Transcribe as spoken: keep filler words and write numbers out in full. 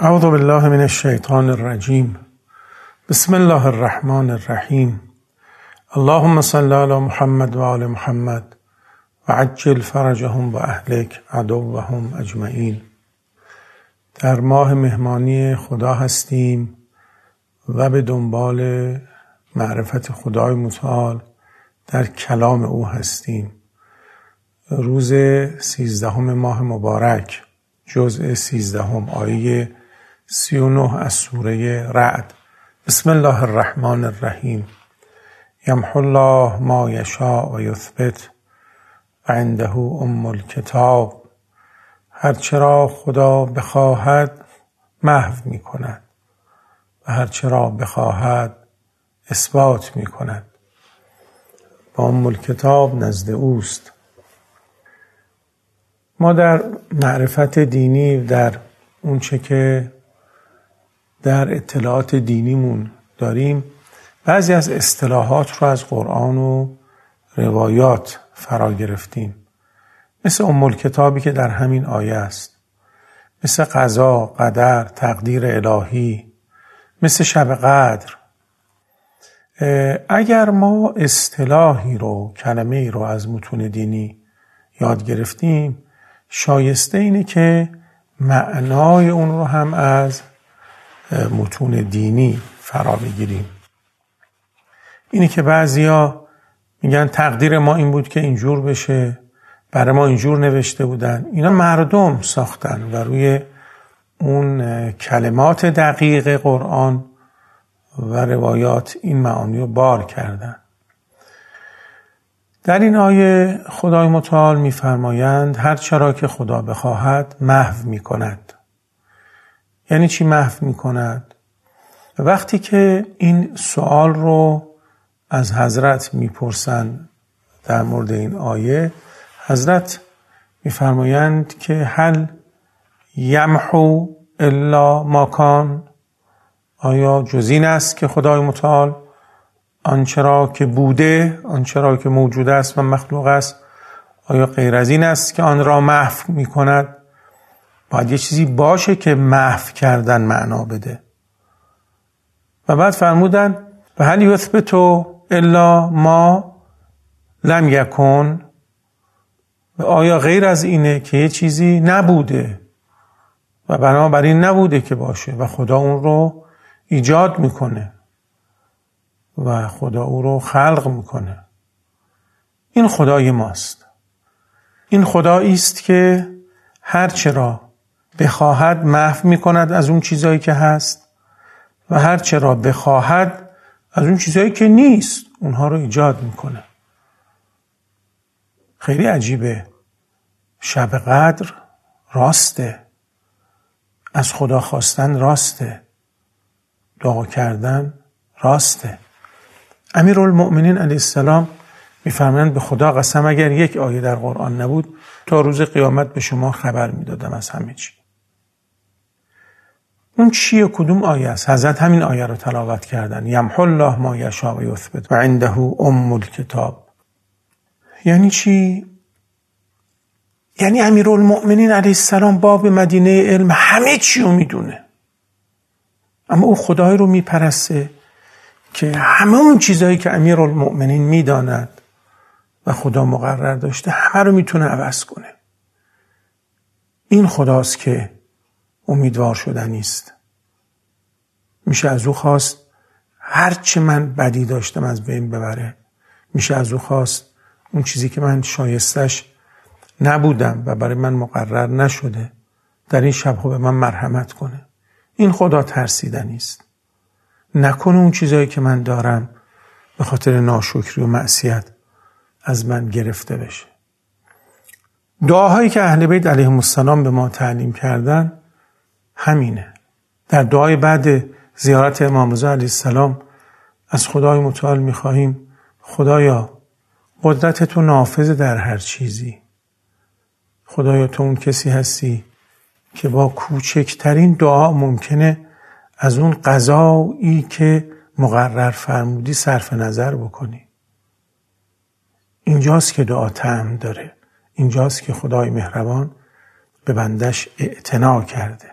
اعوذ بالله من الشیطان الرجیم. بسم الله الرحمن الرحیم. اللهم صل علی محمد و آل محمد و عجل فرجهم و اهلک عدوهم اجمعین. در ماه مهمانی خدا هستیم و به دنبال معرفت خدای متعال در کلام او هستیم. روز سیزدهم ماه مبارک، جزء سیزدهم، آیه سی و نه از سوره رعد. بسم الله الرحمن الرحیم. یمحو الله ما یشاء و یثبت و عنده ام الکتاب. هرچه را خدا بخواهد محو می کند و هرچه را بخواهد اثبات می کند. و ام الکتاب نزد اوست. ما در معرفت دینی، در اون چه که در اطلاعات دینیمون داریم، بعضی از اصطلاحات رو از قرآن و روایات فرا گرفتیم، مثل ام الکتابی که در همین آیه است، مثل قضا، قدر، تقدیر الهی، مثل شب قدر. اگر ما اصطلاحی رو، کلمه ای رو از متون دینی یاد گرفتیم، شایسته اینه که معنای اون رو هم از متون دینی فرا بگیریم. اینه که بعضیا میگن تقدیر ما این بود که اینجور بشه، برای ما اینجور نوشته بودن. اینا مردم ساختن و روی اون کلمات دقیق قرآن و روایات این معانی رو بار کردن. در این آیه خدای متعال می‌فرمایند هر چرا که خدا بخواهد محو می‌کند. یعنی چی محو می‌کند؟ وقتی که این سوال رو از حضرت می‌پرسند در مورد این آیه، حضرت می‌فرمایند که هل یمحو الا ما کان. آیا جز این است که خدای متعال آنچه را که بوده، آنچه را که موجود است و مخلوق است، آیا غیر از این است که آن را محو می کند؟ باید یه چیزی باشه که محو کردن معنا بده. و بعد فرمودن و هل یثبت الا ما لم یکن. و آیا غیر از اینه که یه چیزی نبوده و بنابراین نبوده که باشه و خدا اون رو ایجاد میکنه و خدا او رو خلق میکنه. این خدای ماست. این خدایی است که هر چه را بخواهد محو میکند از اون چیزایی که هست و هر چه را بخواهد از اون چیزایی که نیست اونها رو ایجاد میکنه. خیلی عجیبه. شب قدر راسته، از خدا خواستن راسته، دعا کردن راسته. امیرالمؤمنین علیه السلام میفرمایند به خدا قسم اگر یک آیه در قرآن نبود تا روز قیامت به شما خبر میدادم از همه چی. اون چیه؟ کدوم آیه است؟ حضرت همین آیه رو تلاوت کردن. یمحو الله ما یشاء و یثبت و عنده ام الکتاب. یعنی چی؟ یعنی امیرالمؤمنین علیه السلام باب مدینه علم همه چی رو میدونه، اما او خدایی رو میپرسته که همه اون چیزایی که امیرالمؤمنین میداند و خدا مقرر داشته همه رو میتونه عوض کنه. این خداست که امیدوار شدنی است. میشه از او خواست هرچه من بدی داشتم از بین ببره. میشه از او خواست اون چیزی که من شایستش نبودم و برای من مقرر نشده در این شبها به من مرحمت کنه. این خدا ترسیدنی است. نکنه اون چیزایی که من دارم به خاطر ناشکری و معصیت از من گرفته بشه. دعاهایی که اهل بیت علیهم السلام به ما تعلیم کردن همینه. در دعای بعد زیارت امام رضا علیه السلام از خدای متعال میخواهیم خدایا قدرت تو نافذ در هر چیزی. خدایا تو اون کسی هستی که با کوچکترین دعا ممکنه از اون قضایی که مقرر فرمودی صرف نظر بکنی. اینجاست که دعا طعم داره. اینجاست که خدای مهربان به بندش اعتنا کرده.